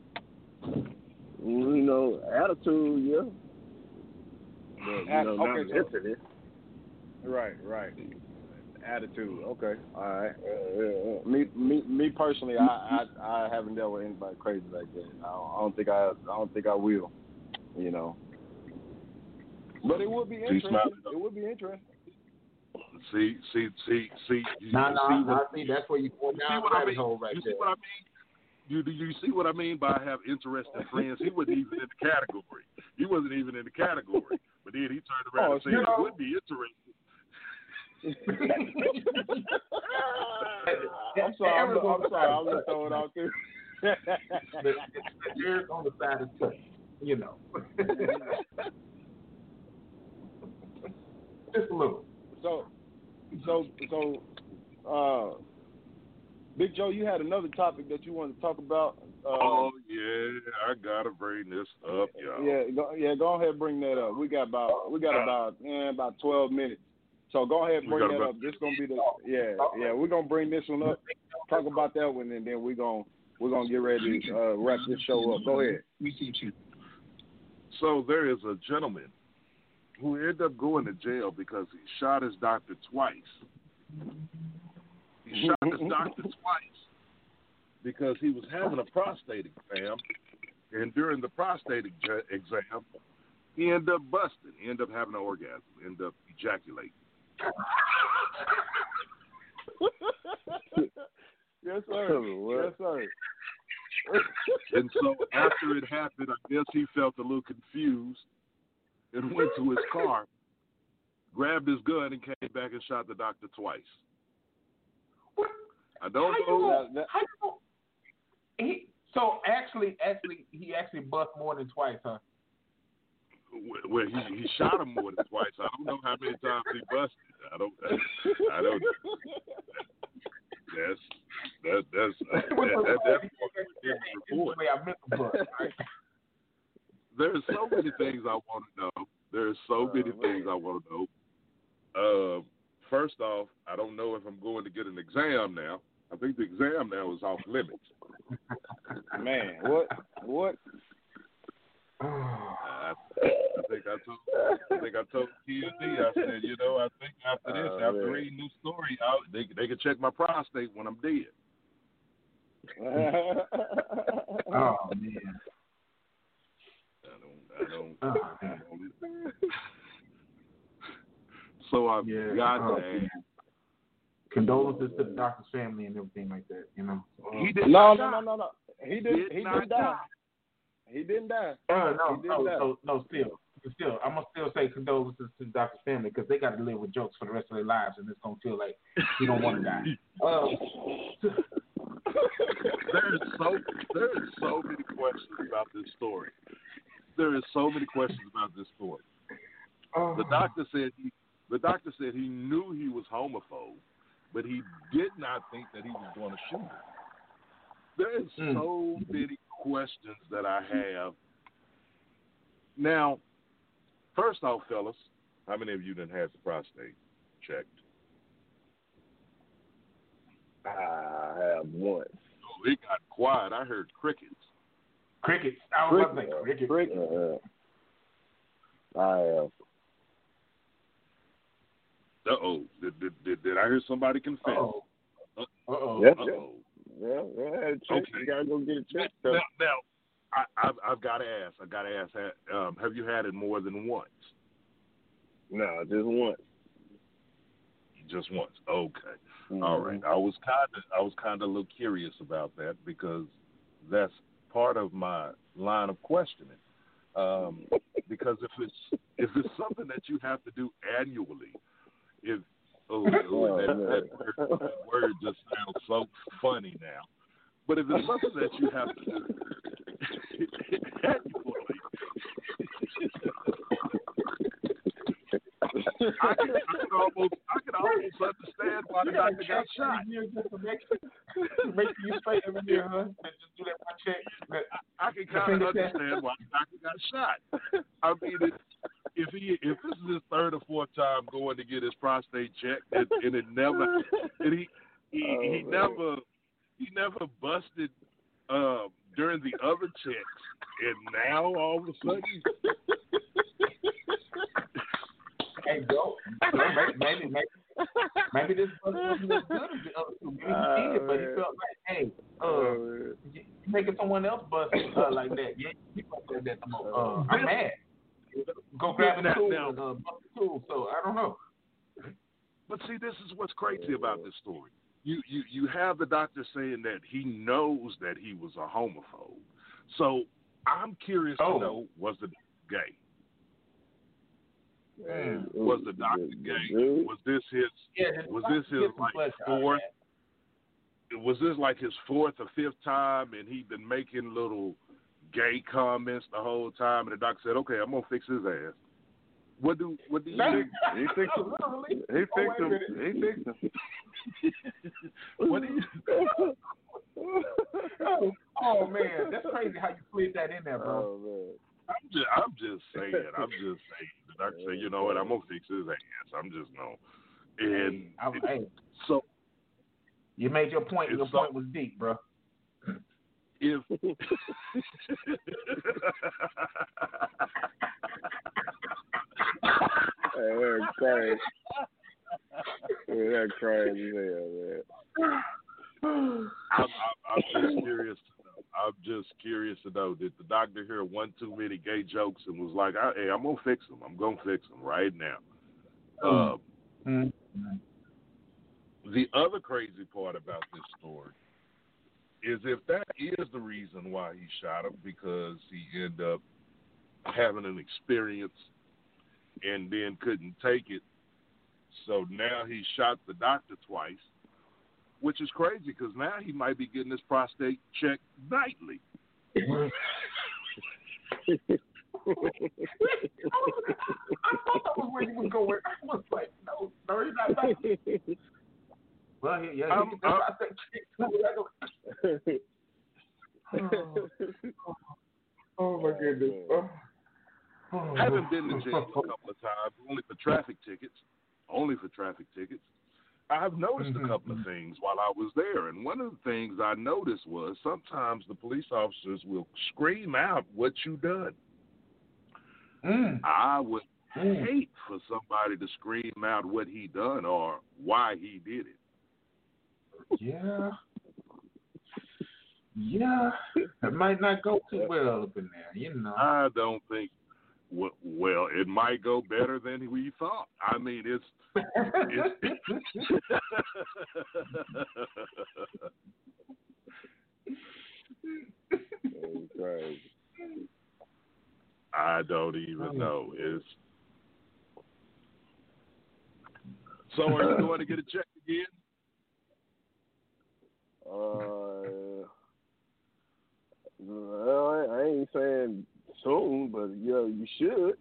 You know, attitude, yeah. But, not incident. Right. Attitude. Okay. All right. Me personally, I haven't dealt with anybody crazy like that. I don't think I will. You know. But it would be interesting. See. No. See, that's where you go down the rabbit hole right there. You see what I mean? Do you see what I mean by I have interesting friends? He wasn't even in the category. He wasn't even in the category. But then he turned around and said it would be interesting. I'm sorry. I'm going to throw it out there. The air on the side is touch, you know. Just a little. So, Big Joe, you had another topic that you wanted to talk about. Oh yeah, I gotta bring this up, y'all. Go ahead and bring that up. We got about 12 minutes. So go ahead and bring that up. This gonna be we're gonna bring this one up. Talk about that one, and then we're gonna get ready to wrap this show up. Go ahead. So there is a gentleman who ended up going to jail because he shot his doctor twice. He shot his doctor twice because he was having a prostate exam, and during the prostate exam, he ended up busting. He ended up having an orgasm, ended up ejaculating. Yes, sir. Yes, sir. And so after it happened, I guess he felt a little confused and went to his car, grabbed his gun, and came back and shot the doctor twice. I don't know. So actually, he actually bust more than twice, huh? Well, he shot him more than twice. I don't know how many times he busted. I don't. That's report. There's so many things I want to know. There's so many things I want to know. First off, I don't know if I'm going to get an exam now. I think the exam now is off limits. Man, what? I think I told TLD. I said, I think after this, after reading this story, they can check my prostate when I'm dead. Oh man. I don't. So I've got to ask. Condolences to the doctor's family and everything like that. No. He didn't die. He didn't die. Still, I'm gonna still say condolences to the doctor's family because they got to live with jokes for the rest of their lives, and it's gonna feel like he don't want to die. There is so many questions about this story. The doctor said he knew he was homophobe, but he did not think that he was going to shoot him. There is so many questions that I have. Now, first off, fellas, how many of you done had the prostate checked? I have once. it got quiet. I heard crickets. Crickets. I was about to say crickets. Uh-oh. Did I hear somebody confess? Uh-oh. Uh-oh. Yeah. Okay. You gotta go get a check. Now, I've got to ask. Have you had it more than once? No, just once. Just once. Okay. Mm-hmm. All right. I was kind of a little curious about that because that's part of my line of questioning. Because if it's something that you have to do annually, that word just sounds so funny now. But if it's something that you have to do annually, I can almost understand why the doctor got shot. Make you straight every year, huh? And just do that one check. I can kind of understand why the doctor got shot. I mean, if this is his third or fourth time going to get his prostate checked, and he never busted during the other checks, and now all of a sudden. Hey, Joe, maybe this brother wasn't as good as the other two. Maybe he cheated, but he felt like, hey, you making someone else bust like that. Yeah, he felt like that. I'm mad. Go grab a tool and bust the tool. So I don't know. But see, this is what's crazy about this story. You have the doctor saying that he knows that he was a homophobe. So I'm curious to know, was the gay? Was the doctor gay? Was this his like fourth? Was this like his fourth or fifth time, and he'd been making little gay comments the whole time, and the doctor said, "Okay, I'm gonna fix his ass." What do you think? He fixed him. What do you? Oh man, that's crazy how you slid that in there, bro. Oh man. I'm just saying. The doctor said, "You know what? I'm gonna fix his ass. I'm just gonna." And so you made your point, and your point was deep, bro. If that's crazy. That's crazy, man. I'm just curious to know, did the doctor hear one too many gay jokes and was like, "Hey, I'm gonna fix them. I'm gonna fix them right now." The other crazy part about this story is if that is the reason why he shot him, because he ended up having an experience and then couldn't take it, so now he shot the doctor twice, which is crazy because now he might be getting his prostate checked nightly. I thought that was where you was going. I was like, no, he's not back. Well, yeah, oh my goodness. I haven't been to jail a couple of times, only for traffic tickets. I've noticed a couple of things while I was there, and one of the things I noticed was sometimes the police officers will scream out what you done. I would hate for somebody to scream out what he done or why he did it. Yeah, it might not go too well up in there, you know. I don't think. Well, it might go better than we thought. I mean, it's crazy. I don't even know. So, are you going to get a check again? Well, I ain't saying soon, but yeah, you should.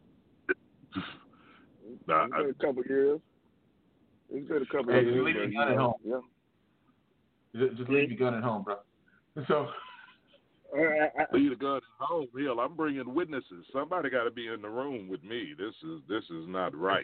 It's been a couple years. It's been a couple of years. Just leave your gun at home. Yeah. Just leave your gun at home, bro. So. Leave the gun at home. Hell, I'm bringing witnesses. Somebody got to be in the room with me. This is not right.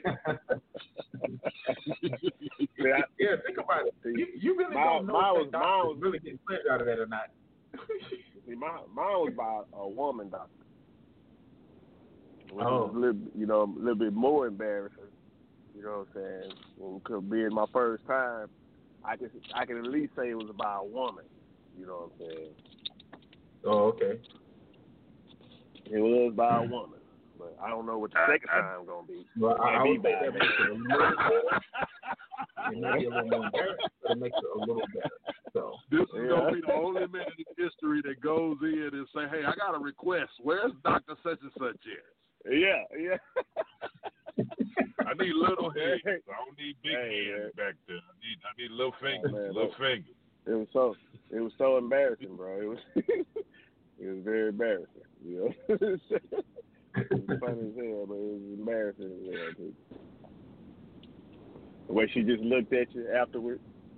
Yeah, think about it. You really don't know if that doctor was really getting cleared out of that or not. See, mine was by a woman doctor. Which Oh. was a little bit more embarrassing. You know what I'm saying? Because being my first time, I can at least say it was by a woman. You know what I'm saying? Oh, okay. It was by a woman, but I don't know what the second time gonna be. Well, I Maybe would say by that makes it a little better. It may be a little more embarrassing, but it makes it a little better. So This is gonna be the only man in history that goes in and say, "Hey, I got a request. Where's Dr. Such and Such at?" Yeah. I need little hands. I don't need big hands back there. I need little fingers. Little fingers. It was so embarrassing, bro. It was it was very embarrassing. You know, it was funny as hell, but it was embarrassing as hell too. The way she just looked at you afterwards.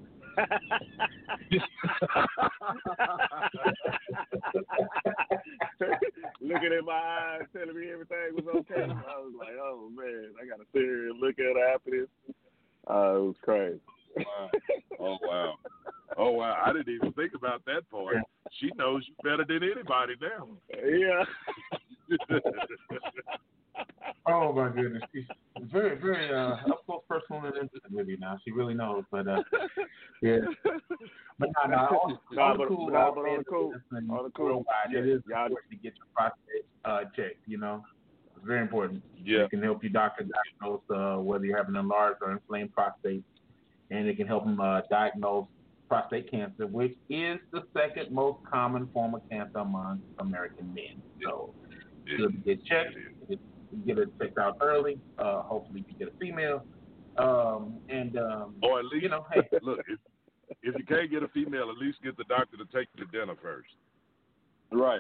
Looking in my eyes, telling me everything was okay. I was like, oh man, I gotta sit here and look at her after this. It was crazy. Wow. Oh wow. I didn't even think about that part. She knows you better than anybody now. Yeah. Oh my goodness, she's very, very up close, personal, and intimate with you now. She really knows, but yeah. But on the cool. It is important to get your prostate checked. You know, it's very important. Yeah, it can help you diagnose whether you're having an enlarged or inflamed prostate, and it can help them diagnose prostate cancer, which is the second most common form of cancer among American men. So, to get checked. Get it checked out early. Hopefully, you get a female. Or at least, you know, hey, look, if you can't get a female, at least get the doctor to take you to dinner first. Right.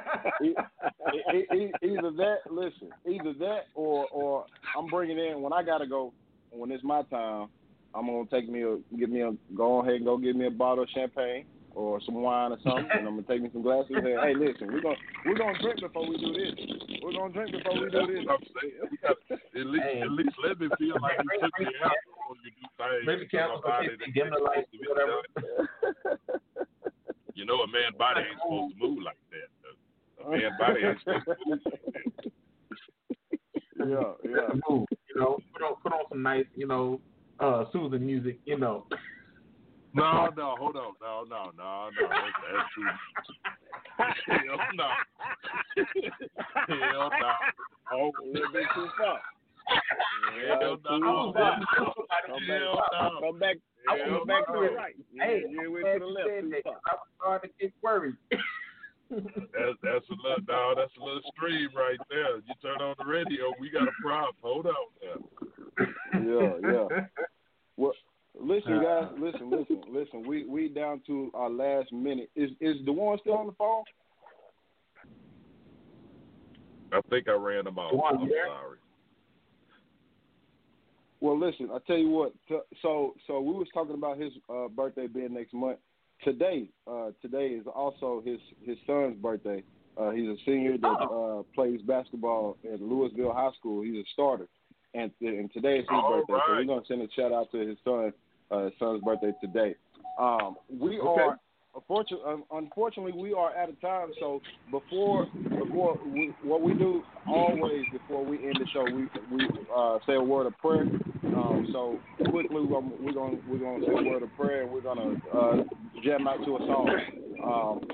Either that, or I'm bringing in when I gotta go. When it's my time, I'm gonna go ahead and go get me a bottle of champagne or some wine or something, and I'm gonna take me some glasses. And say, hey, listen, we're gonna drink before we do this. We're gonna drink before we do this. At least let me feel like you took me out before you do things. Maybe cancel the lights, whatever. You know, a man's body ain't supposed to move like that. A man's body ain't supposed to move like that. Yeah. Move. You know, put on some nice, soothing music. You know. No, hold on. No. That's too Hell no. Hell no. Oh, a little bit too far. Hell no. Come back to it right. Hey, you went to the left too far. I'm starting to get worried. That's a little stream right there. You turn on the radio, we got a problem. Hold on now. Yeah. Well, listen, guys. Listen. We down to our last minute. Is DeWan still on the phone? I think I ran them off. I'm sorry. Well, listen. I tell you what. So we was talking about his birthday being next month. Today is also his son's birthday. He's a senior that plays basketball at Louisville High School. He's a starter, and today is his birthday. Right. So we're gonna send a shout out to his son's birthday today. We okay. are unfortunately we are out of time. So before what we do always before we end the show, we say a word of prayer. So quickly we're gonna say a word of prayer, and we're gonna jam out to a song.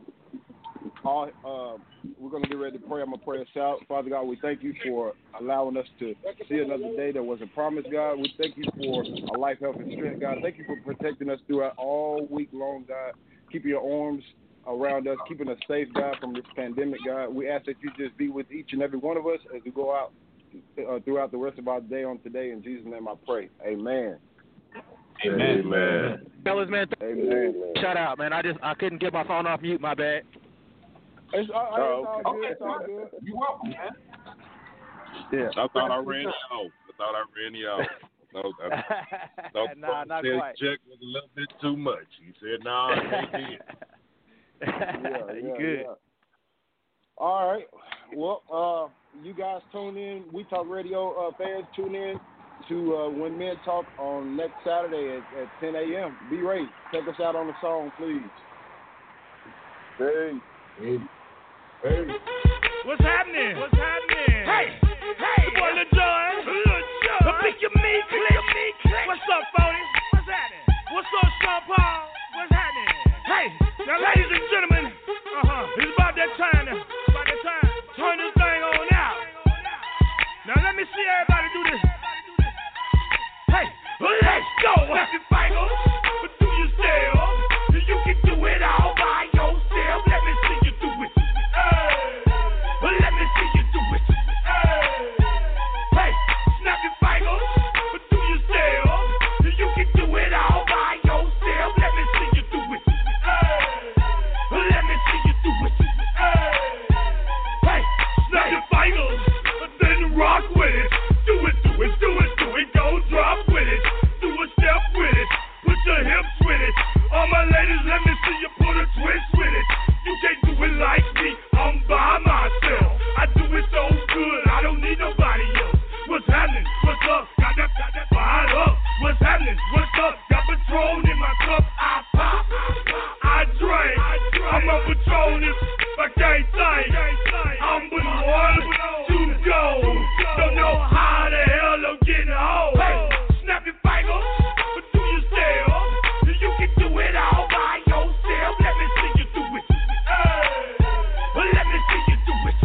We're going to get ready to pray. I'm going to pray us out. Father God, we thank you for allowing us to see another day that wasn't promised, God. We thank you for our life, health, and strength, God. Thank you for protecting us throughout all week long, God. Keeping your arms around us, keeping us safe, God, from this pandemic, God. We ask that you just be with each and every one of us as we go out throughout the rest of our day on today. In Jesus' name I pray. Amen. Amen. Fellas, man, Amen. Shout out, man. I couldn't get my phone off mute, my bad. It's all good. It's all good. You're welcome, man. Yeah. I thought I ran you off. No, not said quite. Check was a little bit too much. He said, "No, I can't do it." Yeah, good. Yeah. All right. Well, you guys tune in. We Talk Radio fans, tune in to When Men Talk on next Saturday at 10 a.m. Be ready. Take us out on the song, please. Hey. What's happening? Hey. Boy, Lil Jon. Pick your meat, click. What's up, Phony? What's happening? What's up, Sean Paul? What's happening? Hey, now, ladies and gentlemen, it's about that time. Turn this thing on out. Now, let me see everybody do this. Hey, let's go. Happy Fingers, but do you still? You can do it all by yourself. Let me see you do it. Let me see you do it. Hey, snap your fingers, but do you still? You can do it all by yourself. Let me see you do it. Let me see you do it. Hey, snap your fingers, but then rock with it. Do it. Go drop with it. Do a step with it. Put your hips with it. All my ladies, let me see you put a twist with it. You can't do it like me. I'm by myself. I do it so good. I don't need nobody else. What's happening? What's up? Got that fired up. What's happening? What's up? Got Patron in my cup. I pop. I drink. I'm a Patronist. I can't think. I'm with one to go. Don't know how the hell I'm getting home. Hey, snap your fingers, but do you still? You can do it all by yourself. Let me see you do it. Let me see you do it.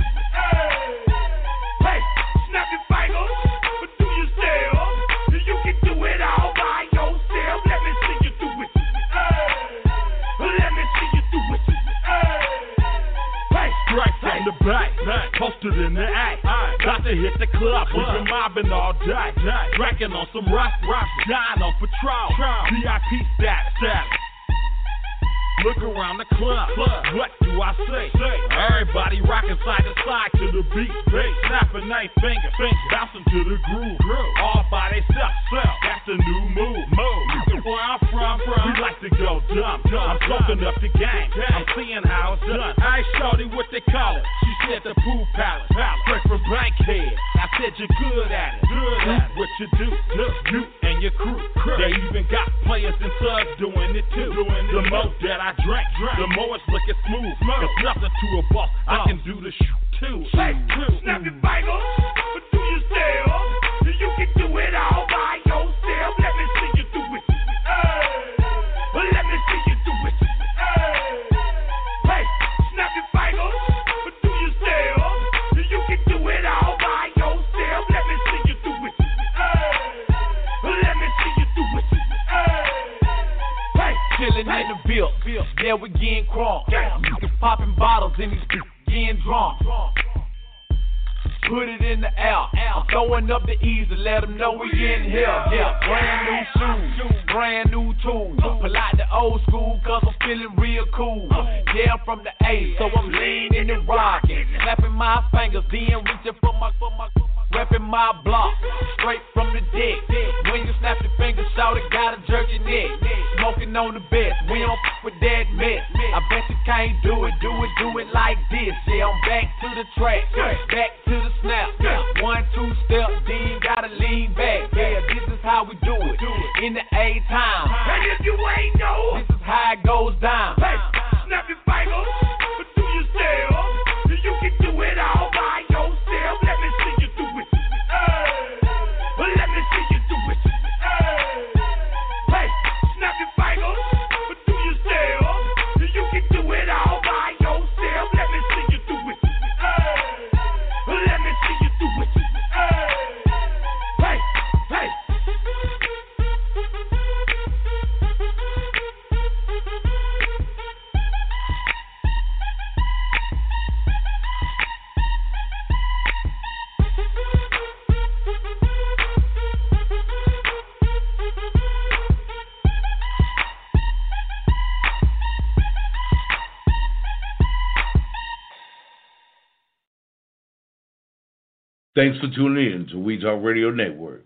Hey, snap your fingers, but do you still? You can do it all by yourself. Let me see you do it. Let me see you do it. Hey, straight from the back, posted in the act. Got to hit the club, we've been mobbing all day. Drinking on some rock, dying on patrol. VIP status. Look around the club, what do I say? Everybody rocking side to side to the beat. Snapping their finger, bouncing to the groove. All by themselves, that's the new move. Where I'm from, we like to go dumb. I'm soaking up the game, I'm seeing how it's done. I ain't shorty what they call it. She said the pool palace, straight from Bankhead. I said you're good at it. What you do, you and your crew. They even got players and thugs doing it too. The more that I drink, the more it's looking smooth. There's nothing to a boss, I can do the shoot too. Hey, snap your fingers, but do you still? You can do it all by yourself. Let me see you do it. Let me see you do it. Hey, snap your fingers, but do you still? You can do it all by yourself. Let me see you do it. Let me see you do it. Hey, chillin' in the Ville, yeah, we getting crunk. Popping bottles in these getting drunk. Put it in the air. I'm throwing up the ease to let them know we in here. Yeah, brand new shoes, brand new tools. Pull out the old school cause I'm feeling real cool. Yeah, I'm from the A, so I'm leaning and rocking. Slapping my fingers, then reaching for my repping my block, straight from the deck. When you snap your fingers, shout it, gotta jerk your neck. Smoking on the best, we don't f with that mess. I bet you can't do it like this. Yeah, I'm back to the track, back to the snap. 1, 2 step, then gotta lean back. Yeah, this is how we do it in the A-time. And if you ain't know, this is how it goes down. Hey, snap your fingers, but do you still? You can do it all by yourself. Let me see you do it. Let me see you do it. Hey, snap your fingers, but do you still? You can do it all by yourself. Let me see you do it. Let me see you do it. Hey. Thanks for tuning in to We Talk Radio Network.